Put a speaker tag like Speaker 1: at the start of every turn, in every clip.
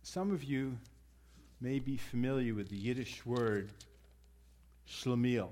Speaker 1: some of you may be familiar with the Yiddish word shlemiel.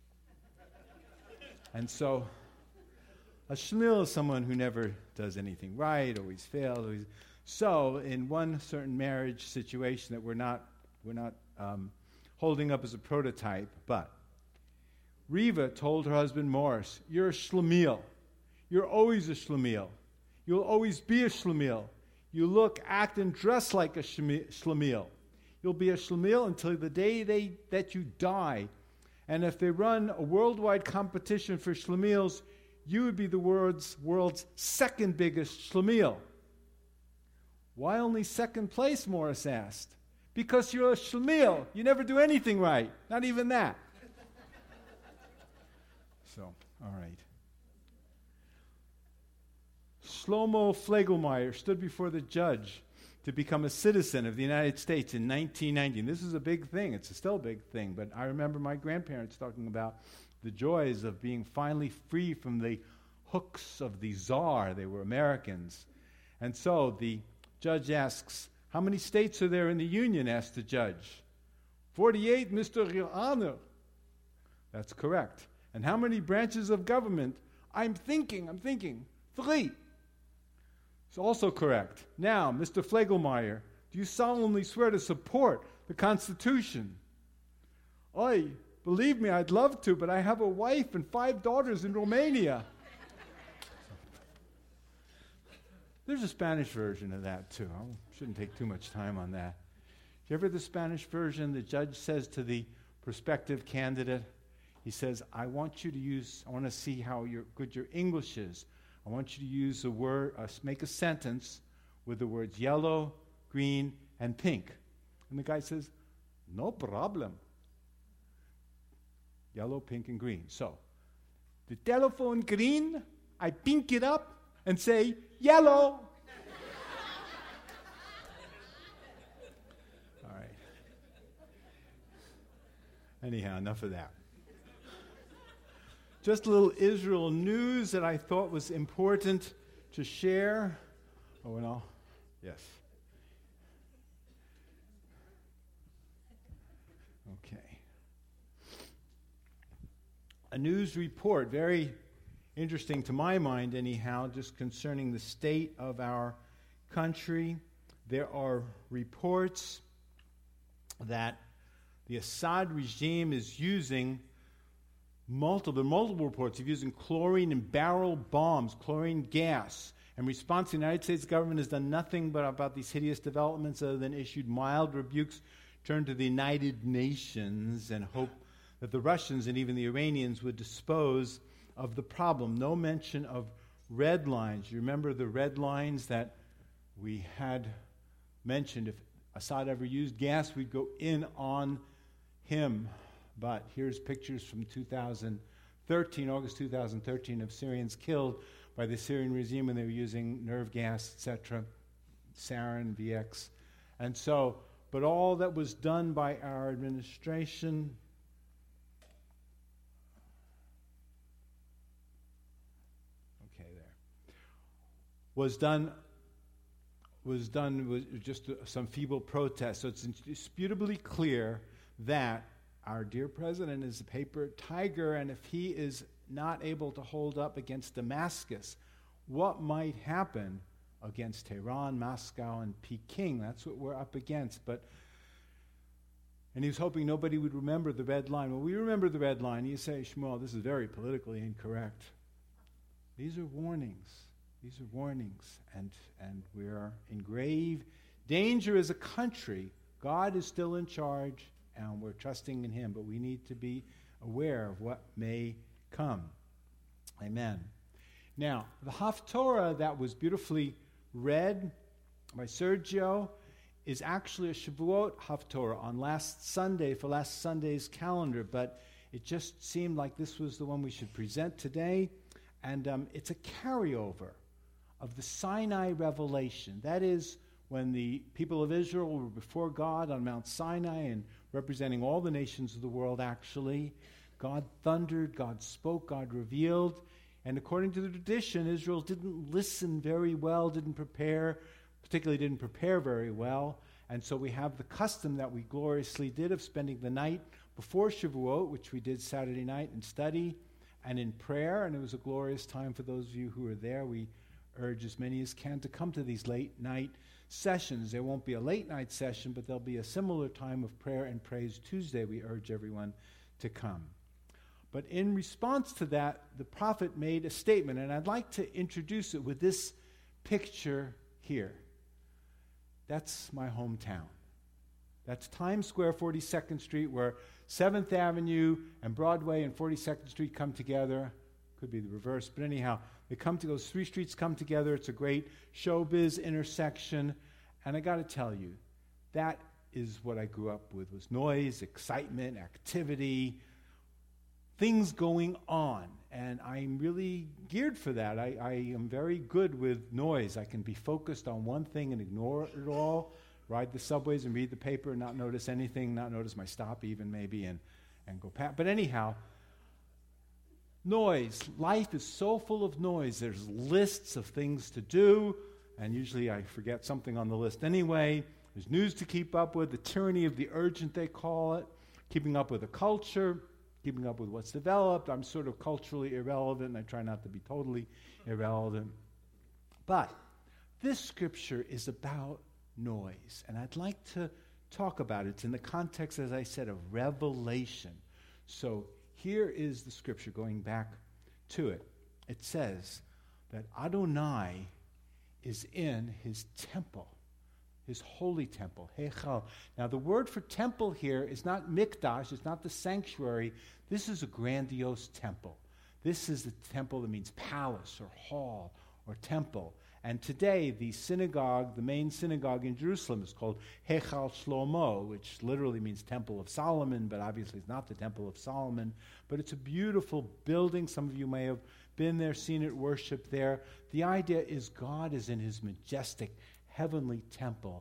Speaker 1: And so, a shlemiel is someone who never does anything right, always fails. So, in one certain marriage situation that we're not holding up as a prototype, but Reva told her husband Morris, "You're a shlemiel. You're always a shlemiel. You'll always be a shlemiel. You look, act, and dress like a shlemiel. You'll be a shlemiel until the day that you die. And if they run a worldwide competition for shlemiels, you would be the world's second biggest shlemiel." "Why only second place?" Morris asked. "Because you're a shlemiel. You never do anything right. Not even that." So, all right. Shlomo Flegelmeyer stood before the judge to become a citizen of the United States in 1990. And this is a big thing. It's still a big thing. But I remember my grandparents talking about the joys of being finally free from the hooks of the czar. They were Americans. And so the judge asks, "How many states are there in the Union?" asked the judge. 48, Mr. Your Honor. That's correct. "And how many branches of government?" I'm thinking. 3. It's also correct. "Now, Mr. Flegelmeyer, do you solemnly swear to support the Constitution?" "Oy, believe me, I'd love to, but I have a wife and 5 daughters in Romania." There's a Spanish version of that, too. I shouldn't take too much time on that. Do you ever the Spanish version? The judge says to the prospective candidate, he says, I want to see how good your English is. I want you to use a word, make a sentence with the words yellow, green, and pink. And the guy says, "No problem." Yellow, pink, and green. So, the telephone green, I pink it up and say, "Yellow." All right. Anyhow, enough of that. Just a little Israel news that I thought was important to share. Oh, and all? Yes. Okay. A news report, very interesting to my mind anyhow, just concerning the state of our country. There are reports that the Assad regime is using multiple reports of using chlorine and barrel bombs, chlorine gas. In response, the United States government has done nothing but about these hideous developments other than issued mild rebukes, turned to the United Nations, and hope that the Russians and even the Iranians would dispose of the problem. No mention of red lines. You remember the red lines that we had mentioned? If Assad ever used gas, we'd go in on him. But here's pictures from 2013, August 2013, of Syrians killed by the Syrian regime when they were using nerve gas, etc., sarin, VX. And so, but all that was done by our administration was done with just some feeble protest. So it's indisputably clear that our dear president is a paper tiger, and if he is not able to hold up against Damascus, what might happen against Tehran, Moscow, and Peking? That's what we're up against. And he was hoping nobody would remember the red line. Well, we remember the red line. You say, "Shmuel, this is very politically incorrect." These are warnings. These are warnings, and we are in grave danger as a country. God is still in charge, and we're trusting in him, but we need to be aware of what may come. Amen. Now, the Haftorah that was beautifully read by Sergio is actually a Shavuot Haftorah on last Sunday, for last Sunday's calendar, but it just seemed like this was the one we should present today, and it's a carryover of the Sinai revelation. That is, when the people of Israel were before God on Mount Sinai and representing all the nations of the world, actually, God thundered, God spoke, God revealed, and according to the tradition, Israel didn't listen very well, particularly didn't prepare very well, And so we have the custom that we gloriously did of spending the night before Shavuot, which we did Saturday night in study and in prayer, and it was a glorious time for those of you who were there. We urge as many as can to come to these late night sessions. There won't be a late night session, but there'll be a similar time of prayer and praise Tuesday. We urge everyone to come. But in response to that, the prophet made a statement, and I'd like to introduce it with this picture here. That's my hometown. That's Times Square, 42nd Street, where 7th Avenue and Broadway and 42nd Street come together. Could be the reverse, but anyhow, they come to those three streets come together. It's a great showbiz intersection, and I got to tell you, that is what I grew up with: was noise, excitement, activity, things going on, and I'm really geared for that. I am very good with noise. I can be focused on one thing and ignore it all. Ride the subways and read the paper and not notice anything, not notice my stop even maybe, and go past. But anyhow, noise. Life is so full of noise. There's lists of things to do, and usually I forget something on the list anyway. There's news to keep up with, the tyranny of the urgent, they call it, keeping up with the culture, keeping up with what's developed. I'm sort of culturally irrelevant, and I try not to be totally irrelevant. But this scripture is about noise, and I'd like to talk about it. It's in the context, as I said, of revelation. So here is the scripture, going back to it. It says that Adonai is in his temple, his holy temple, Heichal. Now the word for temple here is not mikdash, it's not the sanctuary. This is a grandiose temple. This is the temple that means palace or hall or temple. And today, the synagogue, the main synagogue in Jerusalem, is called Heichal Shlomo, which literally means Temple of Solomon, but obviously it's not the Temple of Solomon. But it's a beautiful building. Some of you may have been there, seen it, worshiped there. The idea is God is in his majestic heavenly temple.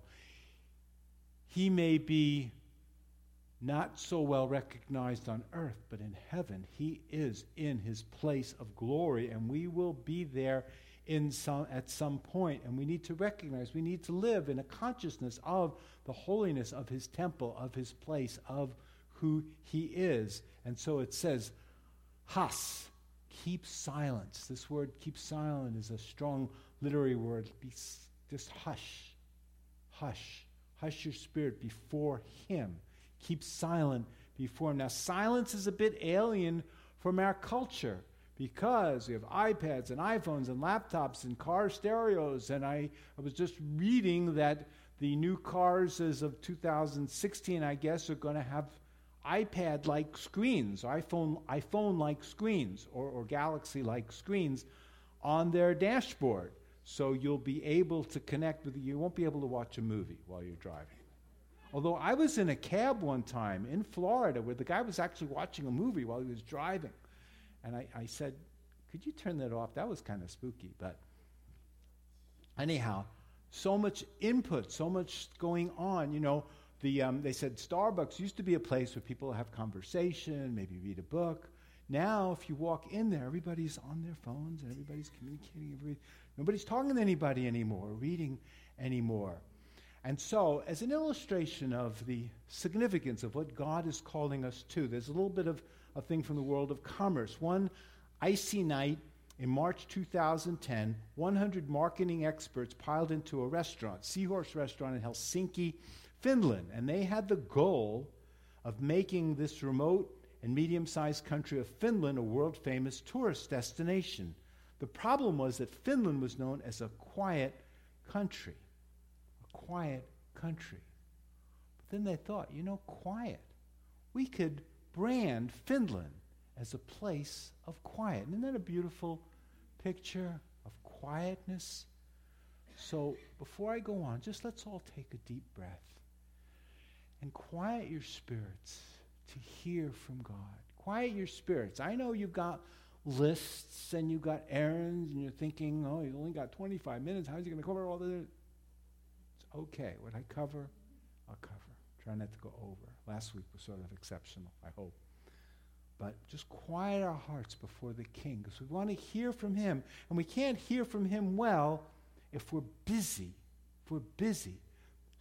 Speaker 1: He may be not so well recognized on earth, but in heaven, he is in his place of glory, and we will be there at some point, and we need to recognize, we need to live in a consciousness of the holiness of his temple, of his place, of who he is. And so it says, has, keep silence. This word, keep silent, is a strong literary word. Just hush, hush, hush your spirit before him. Keep silent before him. Now, silence is a bit alien from our culture, because we have iPads and iPhones and laptops and car stereos. And I was just reading that the new cars as of 2016, I guess, are going to have iPad-like screens, iPhone-like screens, or Galaxy-like screens on their dashboard. So you'll be able to connect with you won't be able to watch a movie while you're driving. Although I was in a cab one time in Florida where the guy was actually watching a movie while he was driving. And I said, could you turn that off? That was kind of spooky. But anyhow, so much input, so much going on. You know, they said Starbucks used to be a place where people have conversation, maybe read a book. Now, if you walk in there, everybody's on their phones and everybody's communicating. Nobody's talking to anybody anymore, reading anymore. And so, as an illustration of the significance of what God is calling us to, there's a little bit of a thing from the world of commerce. One icy night in March 2010, 100 marketing experts piled into a restaurant, Seahorse Restaurant in Helsinki, Finland, and they had the goal of making this remote and medium-sized country of Finland a world-famous tourist destination. The problem was that Finland was known as a quiet country. A quiet country. But then they thought, quiet. We could brand Finland as a place of quiet. Isn't that a beautiful picture of quietness? So before I go on, just let's all take a deep breath and quiet your spirits to hear from God. Quiet your spirits. I know you've got lists and you've got errands and you're thinking, oh, you only got 25 minutes. How's he going to cover all this? It's okay. What I cover, I'll cover. Try not to go over. Last week was sort of exceptional, I hope. But just quiet our hearts before the King, because we want to hear from him. And we can't hear from him well if we're busy. If we're busy.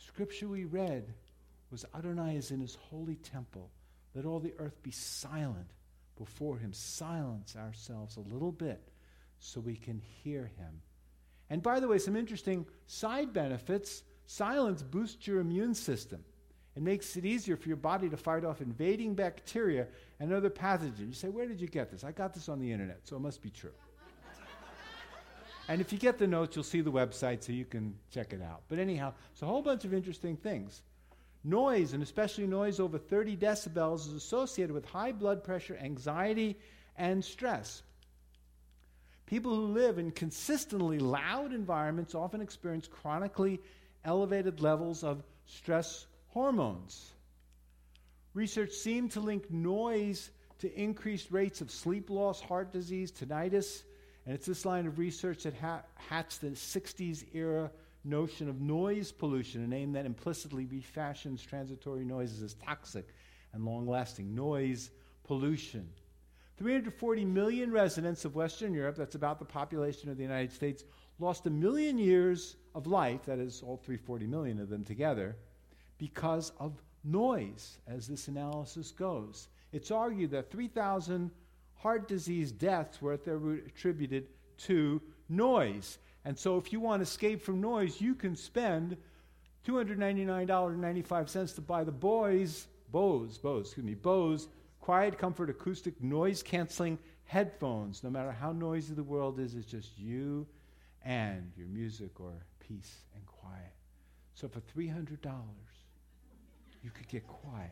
Speaker 1: Scripture we read was Adonai is in his holy temple. Let all the earth be silent before him. Silence ourselves a little bit so we can hear him. And by the way, some interesting side benefits. Silence boosts your immune system. It makes it easier for your body to fight off invading bacteria and other pathogens. You say, where did you get this? I got this on the internet, so it must be true. And if you get the notes, you'll see the website so you can check it out. But anyhow, it's a whole bunch of interesting things. Noise, and especially noise over 30 decibels, is associated with high blood pressure, anxiety, and stress. People who live in consistently loud environments often experience chronically elevated levels of stress hormones. Research seemed to link noise to increased rates of sleep loss, heart disease, tinnitus, and it's this line of research that hatched the 60s era notion of noise pollution, a name that implicitly refashions transitory noises as toxic and long-lasting. Noise pollution. 340 million residents of Western Europe, that's about the population of the United States, lost 1 million years of life, that is all 340 million of them together, because of noise, as this analysis goes. It's argued that 3,000 heart disease deaths were at their root attributed to noise. And so if you want to escape from noise, you can spend $299.95 to buy the Bose Quiet Comfort Acoustic Noise Canceling Headphones. No matter how noisy the world is, it's just you and your music or peace and quiet. So for $300, you could get quiet.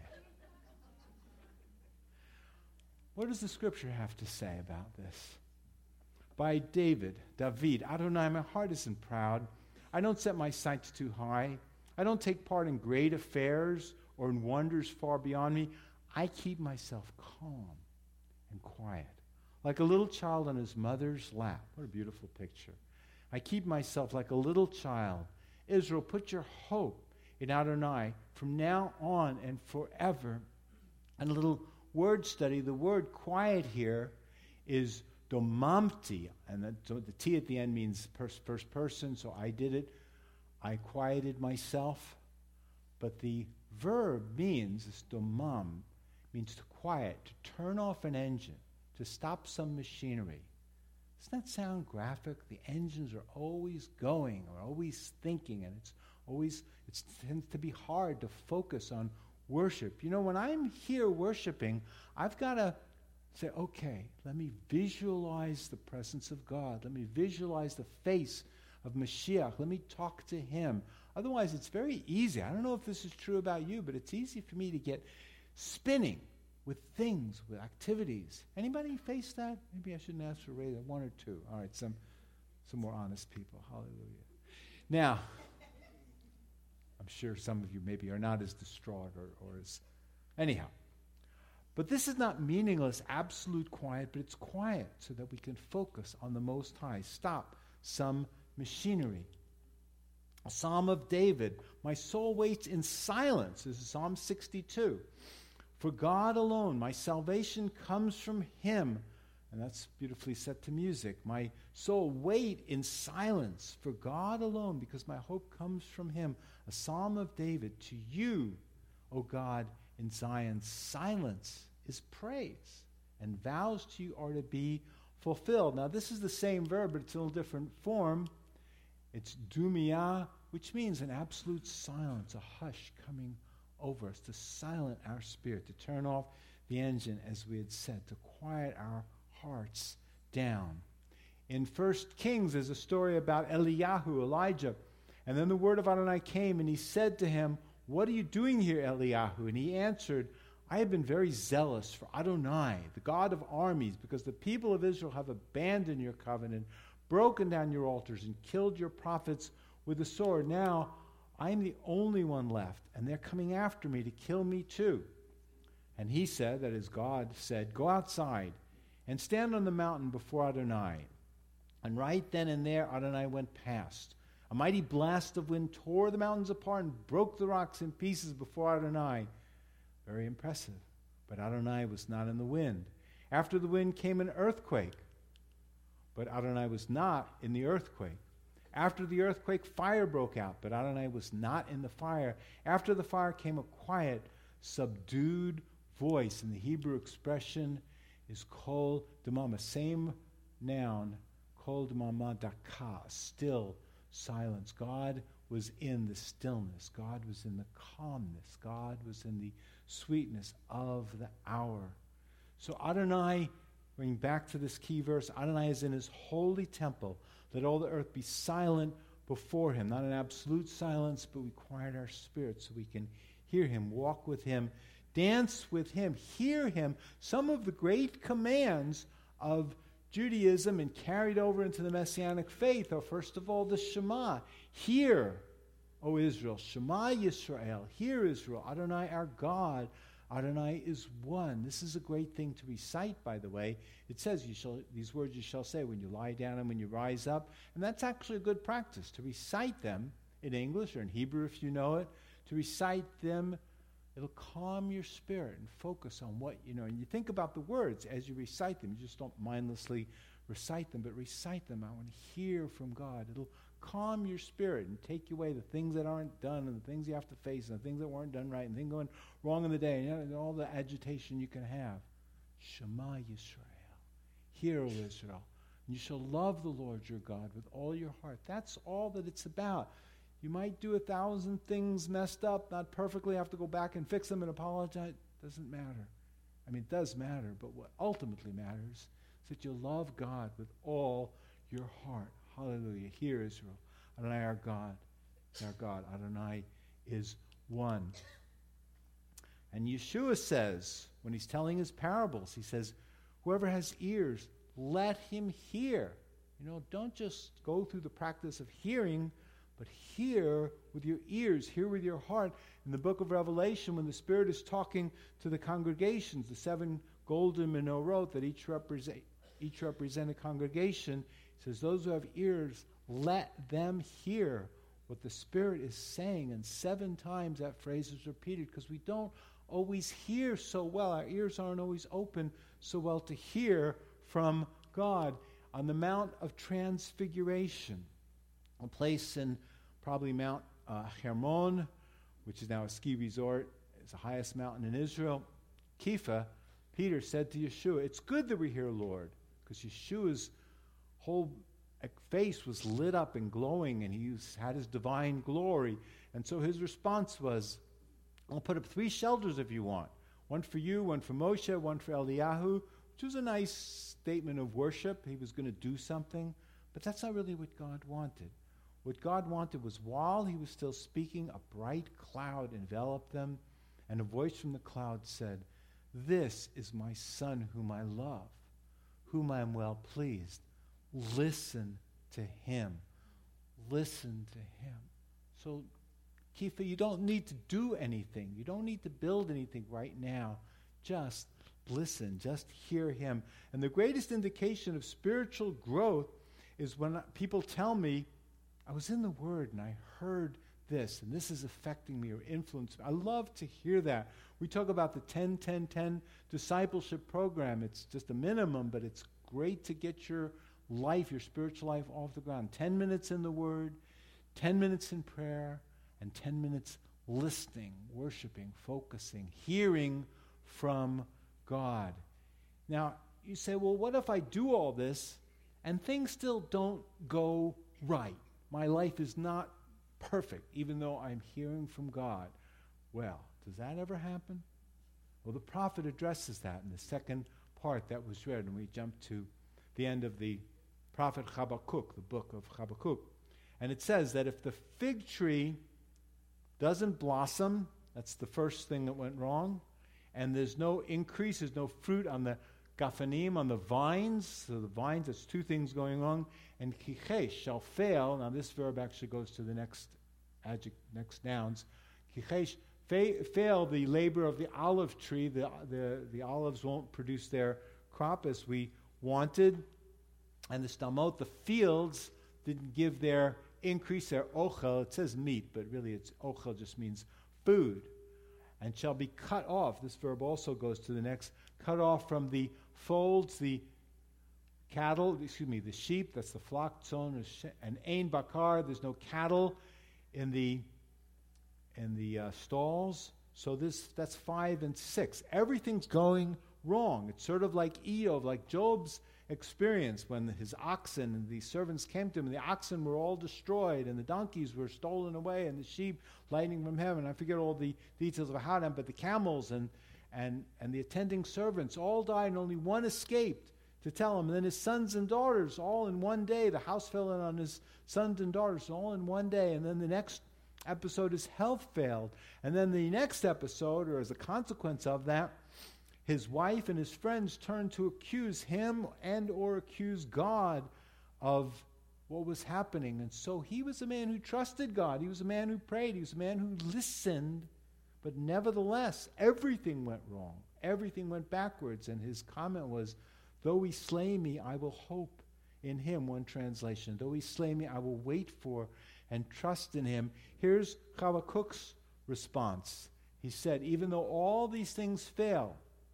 Speaker 1: What does the scripture have to say about this? By David, Adonai, my heart isn't proud. I don't set my sights too high. I don't take part in great affairs or in wonders far beyond me. I keep myself calm and quiet, like a little child on his mother's lap. What a beautiful picture. I keep myself like a little child. Israel, put your hope in Adonai from now on and forever. And a little word study. The word quiet here is domamti, and the T at the end means first person, so I did it. I quieted myself. But the verb means, this domam, means to quiet, to turn off an engine, to stop some machinery. Doesn't that sound graphic? The engines are always going, or always thinking, and it tends to be hard to focus on worship. You know, when I'm here worshiping, I've got to say, okay, let me visualize the presence of God. Let me visualize the face of Mashiach. Let me talk to him. Otherwise, it's very easy. I don't know if this is true about you, but it's easy for me to get spinning with things, with activities. Anybody face that? Maybe I shouldn't ask for a raise. One or two. All right, some more honest people. Hallelujah. Now, I'm sure some of you maybe are not as distraught or as... Anyhow. But this is not meaningless, absolute quiet, but it's quiet so that we can focus on the Most High. Stop some machinery. A Psalm of David. My soul waits in silence. This is Psalm 62. For God alone, my salvation comes from him. And that's beautifully set to music. My soul wait in silence for God alone, because my hope comes from him. A Psalm of David. To you, O God, in Zion, silence is praise, and vows to you are to be fulfilled. Now, this is the same verb, but it's in a different form. It's dumia, which means an absolute silence, a hush coming over us, to silence our spirit, to turn off the engine, as we had said, to quiet our hearts down. In 1 Kings, there's a story about Eliyahu, Elijah, and then the word of Adonai came, and he said to him, what are you doing here, Eliyahu? And he answered, I have been very zealous for Adonai, the God of armies, because the people of Israel have abandoned your covenant, broken down your altars, and killed your prophets with the sword. Now I am the only one left, and they're coming after me to kill me too. And he said, that is God said, go outside and stand on the mountain before Adonai. And right then and there Adonai went past. A mighty blast of wind tore the mountains apart and broke the rocks in pieces before Adonai. Very impressive. But Adonai was not in the wind. After the wind came an earthquake. But Adonai was not in the earthquake. After the earthquake, fire broke out, but Adonai was not in the fire. After the fire came a quiet, subdued voice, and the Hebrew expression is kol damama, same noun, kol damama daka, still silence. God was in the stillness. God was in the calmness. God was in the sweetness of the hour. So Adonai, bring back to this key verse, Adonai is in his holy temple. Let all the earth be silent before him. Not an absolute silence, but we quiet our spirits so we can hear him, walk with him, dance with him, hear him. Some of the great commands of Judaism and carried over into the Messianic faith are, first of all, the Shema. Hear, O Israel. Shema Yisrael. Hear, Israel. Adonai our God. Adonai is one. This is a great thing to recite, by the way. It says, these words you shall say when you lie down and when you rise up. And that's actually a good practice, to recite them in English or in Hebrew if you know it. To recite them, it'll calm your spirit and focus on what you know. And you think about the words as you recite them. You just don't mindlessly recite them, but recite them. I want to hear from God. It'll calm your spirit and take away the things that aren't done and the things you have to face and the things that weren't done right and things going wrong in the day and all the agitation you can have. Shema Yisrael. Hear, O Israel. And you shall love the Lord your God with all your heart. That's all that it's about. You might do 1,000 things messed up, not perfectly, have to go back and fix them and apologize. Doesn't matter. I mean, it does matter, but what ultimately matters is that you love God with all your heart. Hallelujah. Hear, Israel. Adonai our God is our God. Adonai is one. And Yeshua says, when he's telling his parables, he says, whoever has ears, let him hear. You know, don't just go through the practice of hearing, but hear with your ears, hear with your heart. In the book of Revelation, when the Spirit is talking to the congregations, the 7 golden menorot that each represent a congregation, it says, those who have ears, let them hear what the Spirit is saying. And 7 times that phrase is repeated because we don't always hear so well. Our ears aren't always open so well to hear from God. On the Mount of Transfiguration, a place in probably Mount Hermon, which is now a ski resort, it's the highest mountain in Israel. Kepha, Peter said to Yeshua, it's good that we're here, Lord, because Yeshua's whole face was lit up and glowing, and he had his divine glory. And so his response was, I'll put up 3 shelters if you want. One for you, one for Moshe, one for Eliyahu, which was a nice statement of worship. He was going to do something. But that's not really what God wanted. What God wanted was, while he was still speaking, a bright cloud enveloped them, and a voice from the cloud said, this is my Son whom I love, whom I am well pleased. Listen to him. Listen to him. So, Kepha, you don't need to do anything. You don't need to build anything right now. Just listen. Just hear him. And the greatest indication of spiritual growth is when people tell me, I was in the Word and I heard this, and this is affecting me or influencing me. I love to hear that. We talk about the 10-10-10 discipleship program. It's just a minimum, but it's great to get your life, your spiritual life off the ground. 10 minutes in the Word, 10 minutes in prayer, and 10 minutes listening, worshiping, focusing, hearing from God. Now, you say, well, what if I do all this and things still don't go right? My life is not perfect, even though I'm hearing from God. Well, does that ever happen? Well, the prophet addresses that in the second part that was read, and we jump to the end of the prophet Habakkuk, the book of Habakkuk. And it says that if the fig tree doesn't blossom, that's the first thing that went wrong, and there's no increase, there's no fruit on the gafanim, on the vines. So the vines, there's 2 things going on. And kichesh shall fail. Now this verb actually goes to the next nouns. Kichesh, fail the labor of the olive tree. The olives won't produce their crop as we wanted. And the stamot, the fields, didn't give their increase, their ochel. It says meat, but really it's ochel just means food. And shall be cut off. This verb also goes to the next. Cut off from the folds, the the sheep, that's the flock zone, and Ein Bakar, there's no cattle in the stalls. So that's 5 and 6. Everything's going wrong. It's sort of like Eov, like Job's experience when his oxen and the servants came to him, and the oxen were all destroyed, and the donkeys were stolen away, and the sheep lightning from heaven. I forget all the details of how that, but the camels and the attending servants all died, and only one escaped to tell him. And then his sons and daughters, all in one day. The house fell in on his sons and daughters, all in one day. And then the next episode, his health failed. And then the next episode, or as a consequence of that, his wife and his friends turned to accuse him and or accuse God of what was happening. And so he was a man who trusted God. He was a man who prayed. He was a man who listened. But nevertheless, everything went wrong. Everything went backwards. And his comment was, though he slay me, I will hope in him. One translation. Though he slay me, I will wait for and trust in him. Here's Habakkuk's response. He said, even though all these things fail,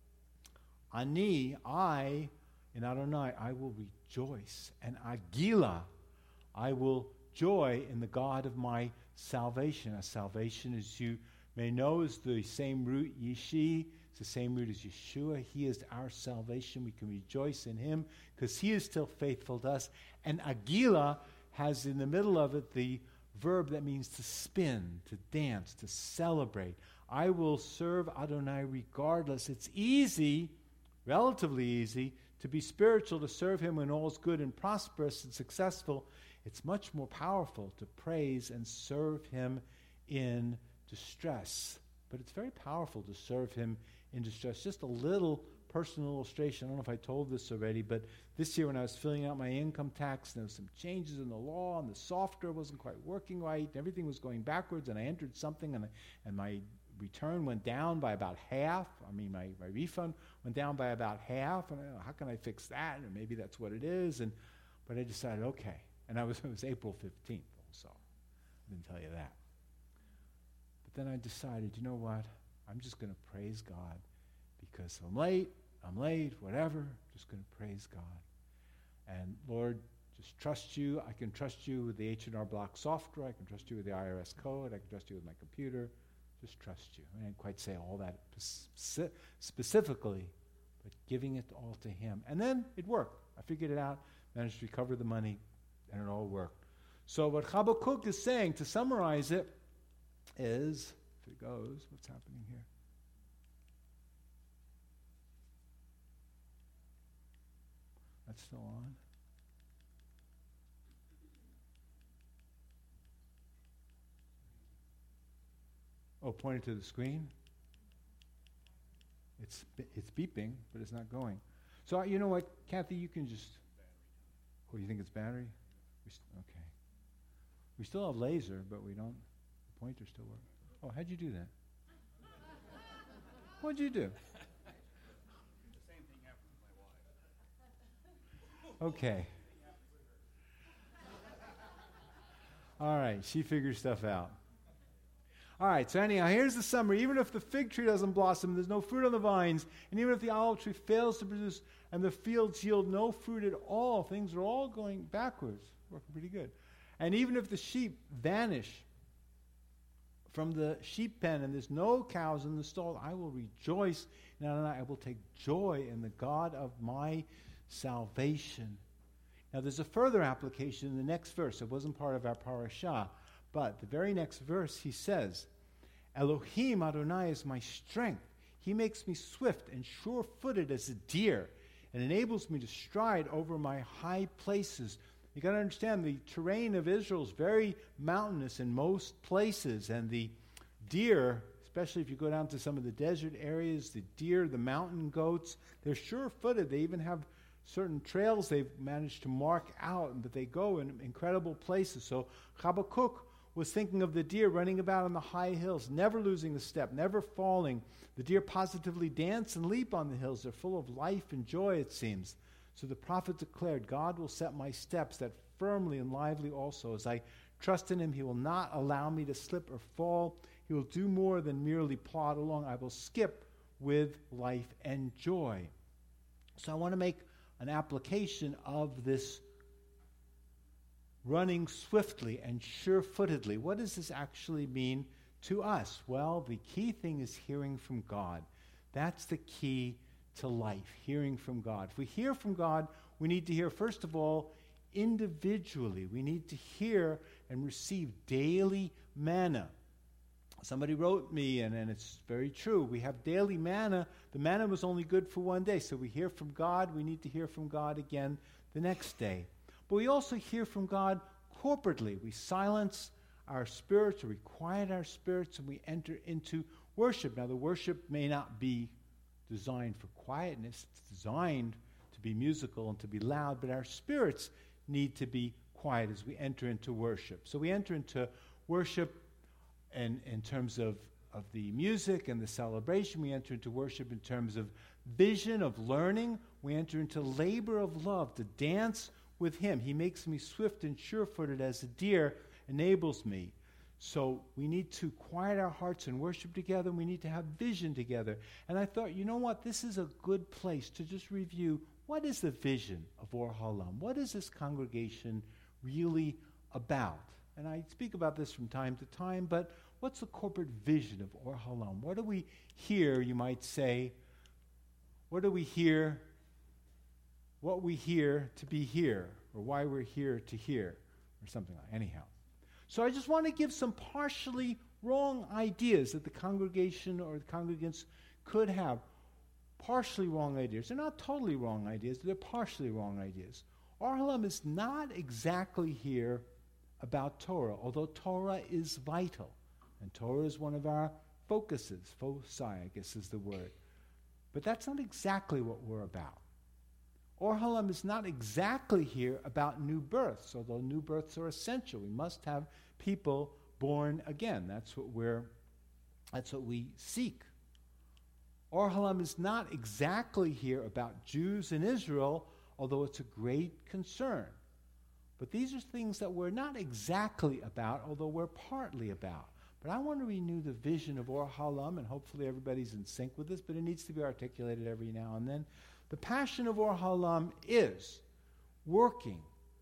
Speaker 1: I, in Adonai, I will rejoice. And Agila, I will joy in the God of my salvation. A salvation, as you may know, is the same root, Yishi. It's the same root as Yeshua. He is our salvation. We can rejoice in him because he is still faithful to us. And Agila has in the middle of it the verb that means to spin, to dance, to celebrate. I will serve Adonai regardless. It's easy, relatively easy, to be spiritual, to serve him when all is good and prosperous and successful. It's much more powerful to praise and serve him in distress. But it's very powerful to serve him in distress. Just a little personal illustration. I don't know if I told this already, but this year when I was filling out my income tax, there was some changes in the law, and the software wasn't quite working right, and everything was going backwards, and I entered something, and my return went down by about half. My refund went down by about half, and how can I fix that? And maybe that's what it is. But I decided, okay. And it was April 15th, so I didn't tell you that. But then I decided, you know what? I'm just going to praise God because I'm late, whatever. Just going to praise God. And Lord, just trust you. I can trust you with the H&R Block software. I can trust you with the IRS code. I can trust you with my computer. Just trust you. I didn't quite say all that specifically, but giving it all to him. And then it worked. I figured it out, managed to recover the money, and it all worked. So what Habakkuk is saying, to summarize it, is, if it goes, what's happening here? That's still on. Oh, pointed to the screen? It's beeping, but it's not going. So you know what, Kathy, you can just... Oh, you think it's battery? Okay. We still have laser, but we don't... The pointer still works. Oh, how'd you do that? What'd you do?
Speaker 2: The same thing happened with my wife.
Speaker 1: Okay. All right, she figures stuff out. All right, so anyhow, here's the summary. Even if the fig tree doesn't blossom, there's no fruit on the vines, and even if the olive tree fails to produce and the fields yield no fruit at all, things are all going backwards. Working pretty good. And even if the sheep vanish from the sheep pen and there's no cows in the stall, I will rejoice, and I will take joy in the God of my salvation. Now, there's a further application in the next verse. It wasn't part of our parashah. But the very next verse, he says, Elohim Adonai is my strength. He makes me swift and sure-footed as a deer and enables me to stride over my high places. You got to understand, the terrain of Israel is very mountainous in most places. And the deer, especially if you go down to some of the desert areas, the deer, the mountain goats, they're sure-footed. They even have certain trails they've managed to mark out, but they go in incredible places. So Habakkuk was thinking of the deer running about on the high hills, never losing a step, never falling. The deer positively dance and leap on the hills. They're full of life and joy, it seems. So the prophet declared, God will set my steps that firmly and lively also. As I trust in him, he will not allow me to slip or fall. He will do more than merely plod along. I will skip with life and joy. So I want to make an application of this running swiftly and sure-footedly. What does this actually mean to us? Well, the key thing is hearing from God. That's the key to life, hearing from God. If we hear from God, we need to hear, first of all, individually. We need to hear and receive daily manna. Somebody wrote me, and it's very true, we have daily manna. The manna was only good for one day, so we hear from God. We need to hear from God again the next day. But we also hear from God corporately. We silence our spirits, or we quiet our spirits, and we enter into worship. Now, the worship may not be designed for quietness. It's designed to be musical and to be loud, but our spirits need to be quiet as we enter into worship. So we enter into worship in terms of the music and the celebration. We enter into worship in terms of vision, of learning. We enter into labor of love, to dance with him. He makes me swift and sure-footed as a deer, enables me. So we need to quiet our hearts and worship together. We need to have vision together. And I thought, you know what? This is a good place to just review, what is the vision of Or Halam? What is this congregation really about? And I speak about this from time to time, but what's the corporate vision of Or Halam? What do we hear, you might say? What do we hear? What we hear to be here, or why we're here to hear, or something like that. Anyhow. So I just want to give some partially wrong ideas that the congregation or the congregants could have. Partially wrong ideas. They're not totally wrong ideas, they're partially wrong ideas. Or Halam is not exactly here about Torah, although Torah is vital. And Torah is one of our focuses. Foci, I guess is the word. But that's not exactly what we're about. Or Halam is not exactly here about new births, although new births are essential. We must have people born again. That's what we seek. Or Halam is not exactly here about Jews in Israel, although it's a great concern. But these are things that we're not exactly about, although we're partly about. But I want to renew the vision of Or Halam, and hopefully everybody's in sync with this, but it needs to be articulated every now and then. The passion of Or Halam is working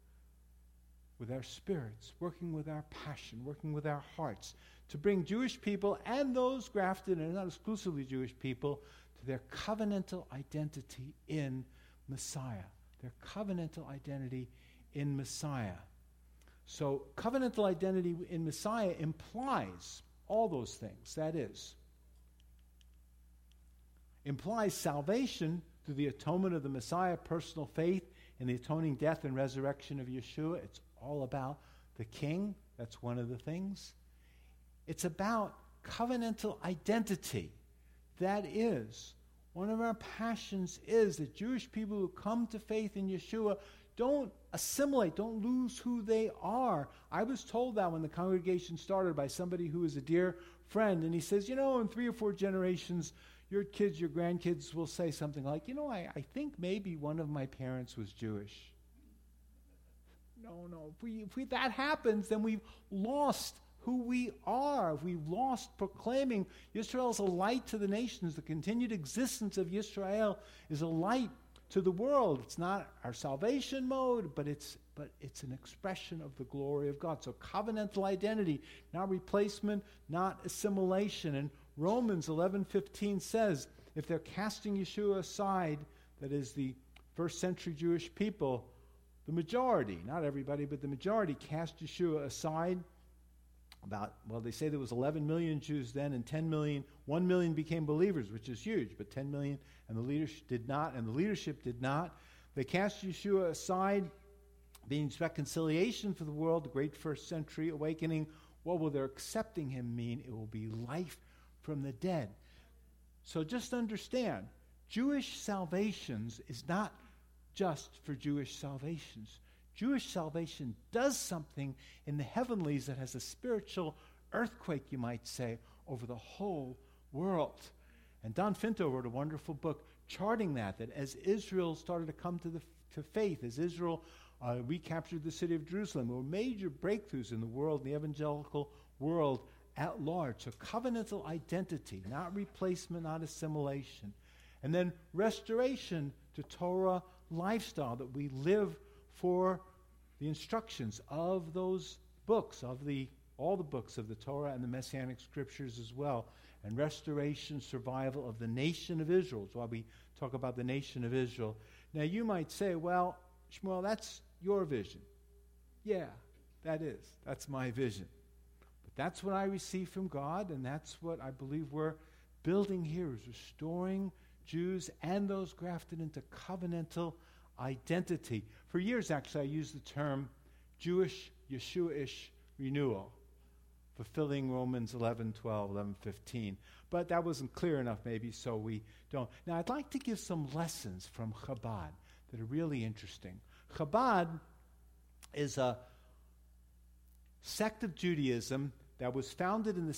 Speaker 1: with our spirits, working with our passion, working with our hearts, to bring Jewish people and those grafted, and not exclusively Jewish people, to their covenantal identity in Messiah. Their covenantal identity in Messiah. So covenantal identity in Messiah implies all those things. That is, implies salvation through the atonement of the Messiah, personal faith in the atoning death and resurrection of Yeshua. It's all about the King. That's one of the things. It's about covenantal identity. That is, one of our passions is that Jewish people who come to faith in Yeshua don't assimilate, don't lose who they are. I was told that when the congregation started by somebody who is a dear friend, and he says, in 3 or 4 generations, your kids, your grandkids will say something like, I think maybe one of my parents was Jewish. No. If that happens, then we've lost who we are. We've lost proclaiming Yisrael is a light to the nations. The continued existence of Yisrael is a light to the world. It's not our salvation mode, but it's an expression of the glory of God. So covenantal identity, not replacement, not assimilation. And Romans 11:15 says, if they're casting Yeshua aside, that is the first century Jewish people, the majority, not everybody, but the majority cast Yeshua aside. They say there was 11 million Jews then, and 1 million became believers, which is huge, but 10 million, and the leadership did not, They cast Yeshua aside, means reconciliation for the world, the great first century awakening. What will their accepting him mean? It will be life from the dead. So just understand, Jewish salvations is not just for Jewish salvations. Jewish salvation does something in the heavenlies that has a spiritual earthquake, you might say, over the whole world. And Don Finto wrote a wonderful book charting that as Israel started to come to faith, as Israel recaptured the city of Jerusalem, there were major breakthroughs in the world, in the evangelical world at large. So covenantal identity, not replacement, not assimilation. And then restoration to Torah lifestyle, that we live for the instructions of those books, all the books of the Torah and the Messianic Scriptures as well, and restoration, survival of the nation of Israel. That's why we talk about the nation of Israel. Now you might say, well, Shmuel, that's your vision. Yeah, that is. That's my vision. But that's what I received from God, and that's what I believe we're building here, is restoring Jews and those grafted into covenantal identity. For years, actually, I used the term Jewish, Yeshua-ish renewal, fulfilling Romans 11:12, 11:15. But that wasn't clear enough, maybe, so we don't. Now, I'd like to give some lessons from Chabad that are really interesting. Chabad is a sect of Judaism that was founded in the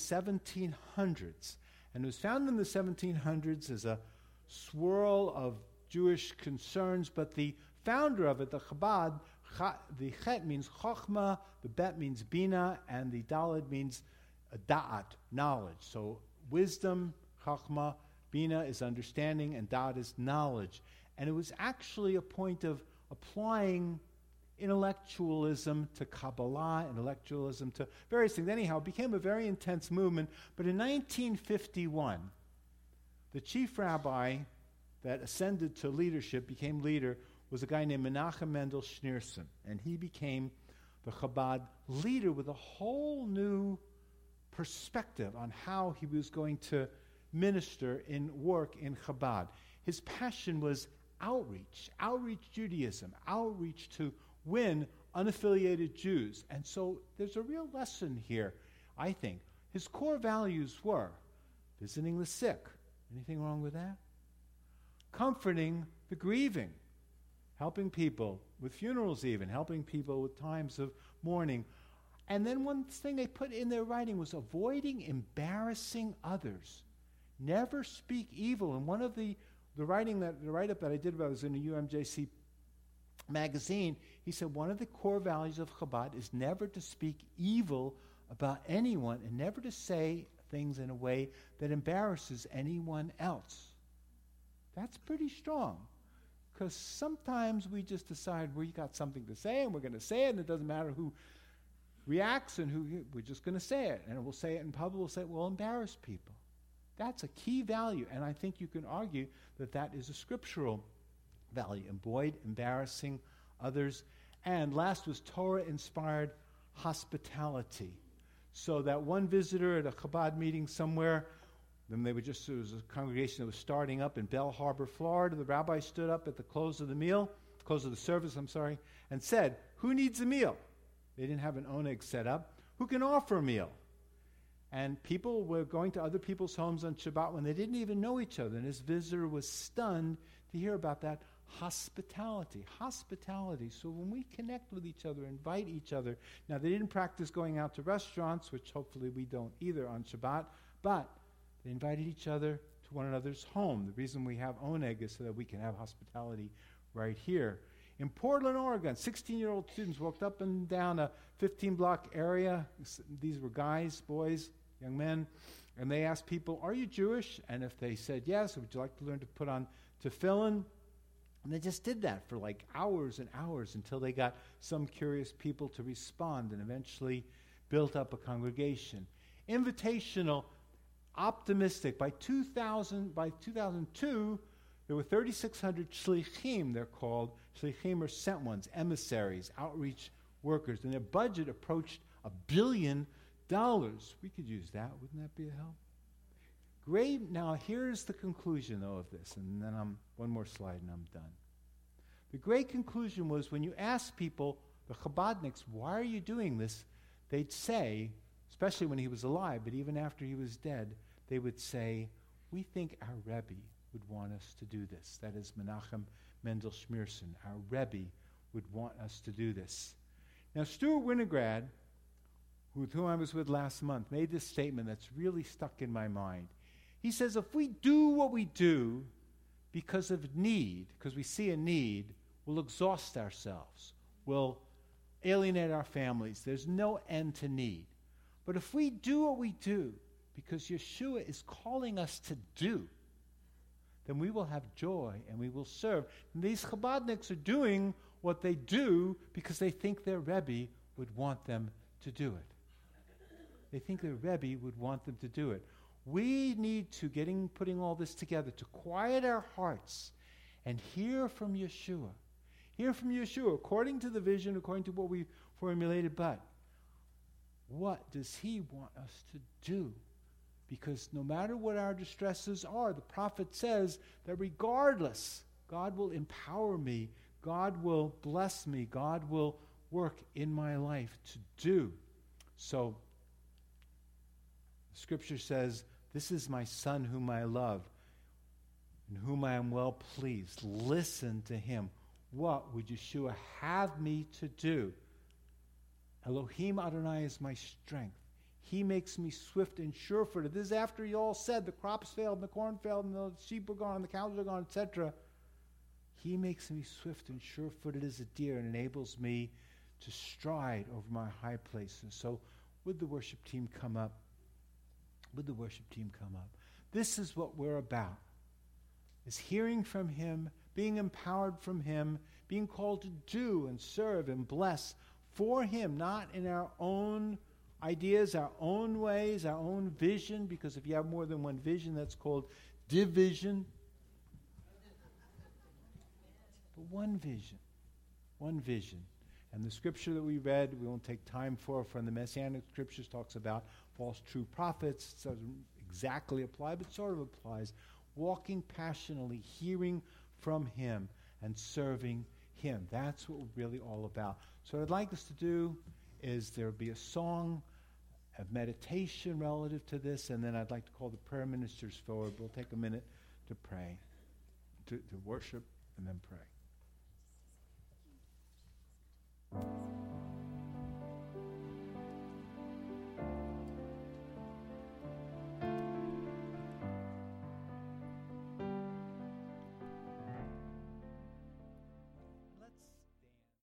Speaker 1: 1700s. And it was founded in the 1700s as a swirl of Jewish concerns, but the founder of it, the Chabad, the Chet means Chochmah, the Bet means Bina, and the Daled means Da'at, knowledge. So wisdom, Chochmah, Bina is understanding, and Da'at is knowledge. And it was actually a point of applying intellectualism to Kabbalah, intellectualism to various things. Anyhow, it became a very intense movement. But in 1951, the chief rabbi that ascended to leadership, became leader, was a guy named Menachem Mendel Schneerson. And he became the Chabad leader with a whole new perspective on how he was going to minister in work in Chabad. His passion was outreach Judaism, outreach to win unaffiliated Jews. And so there's a real lesson here, I think. His core values were visiting the sick. Anything wrong with that? Comforting the grieving, helping people with funerals even, helping people with times of mourning. And then one thing they put in their writing was avoiding embarrassing others. Never speak evil. And one of the write-up that I did about it was in the UMJC magazine. He said one of the core values of Chabad is never to speak evil about anyone and never to say things in a way that embarrasses anyone else. That's pretty strong, because sometimes we just decide we got something to say and we're going to say it, and it doesn't matter who reacts and we're just going to say it, and we'll say it in public, we'll say it, we'll embarrass people. That's a key value, and I think you can argue that that is a scriptural value. Avoid embarrassing others. And last was Torah-inspired hospitality. So that one visitor at a Chabad meeting somewhere, then there was a congregation that was starting up in Bell Harbor, Florida. The rabbi stood up at the close of the service, and said, "Who needs a meal?" They didn't have an oneg set up. "Who can offer a meal?" And people were going to other people's homes on Shabbat when they didn't even know each other. And this visitor was stunned to hear about that hospitality. So when we connect with each other, invite each other. Now, they didn't practice going out to restaurants, which hopefully we don't either on Shabbat, but they invited each other to one another's home. The reason we have oneg is so that we can have hospitality right here. In Portland, Oregon, 16-year-old students walked up and down a 15-block area. These were guys, boys, young men, and they asked people, "Are you Jewish?" And if they said yes, "Would you like to learn to put on tefillin?" And they just did that for like hours and hours until they got some curious people to respond and eventually built up a congregation. Invitational, optimistic. By 2002, there were 3,600 shlichim, they're called. Shlichim are sent ones, emissaries, outreach workers. And their budget approached $1 billion. We could use that. Wouldn't that be a help? Great. Now, here's the conclusion, though, of this. And then one more slide and I'm done. The great conclusion was when you ask people, the Chabadniks, "Why are you doing this?" they'd say, especially when he was alive, but even after he was dead, they would say, "We think our Rebbe would want us to do this." That is Menachem Mendel Schneerson. Our Rebbe would want us to do this. Now, Stuart Winograd, with whom I was with last month, made this statement that's really stuck in my mind. He says, if we do what we do because of need, because we see a need, we'll exhaust ourselves. We'll alienate our families. There's no end to need. But if we do what we do because Yeshua is calling us to do, then we will have joy and we will serve. And these Chabadniks are doing what they do because they think their Rebbe would want them to do it. They think their Rebbe would want them to do it. We need to, putting all this together, to quiet our hearts and hear from Yeshua. Hear from Yeshua according to the vision, according to what we formulated, but what does he want us to do? Because no matter what our distresses are, the prophet says that regardless, God will empower me, God will bless me, God will work in my life to do. So, the scripture says, "This is my son whom I love, in whom I am well pleased." Listen to him. What would Yeshua have me to do? Elohim Adonai is my strength. He makes me swift and sure-footed. This is after he all said the crops failed, and the corn failed, and the sheep were gone, and the cows are gone, etc. He makes me swift and sure-footed as a deer and enables me to stride over my high places. So would the worship team come up? Would the worship team come up? This is what we're about, is hearing from him, being empowered from him, being called to do and serve and bless for him, not in our own ideas, our own ways, our own vision, because if you have more than one vision, that's called division. But one vision. One vision. And the scripture that we read, we won't take time for, from the Messianic scriptures, talks about false true prophets. It doesn't exactly apply, but sort of applies. Walking passionately, hearing from him, and serving him. That's what we're really all about. So what I'd like us to do is there will be a song, a meditation relative to this, and then I'd like to call the prayer ministers forward. We'll take a minute to pray, to worship, and then pray.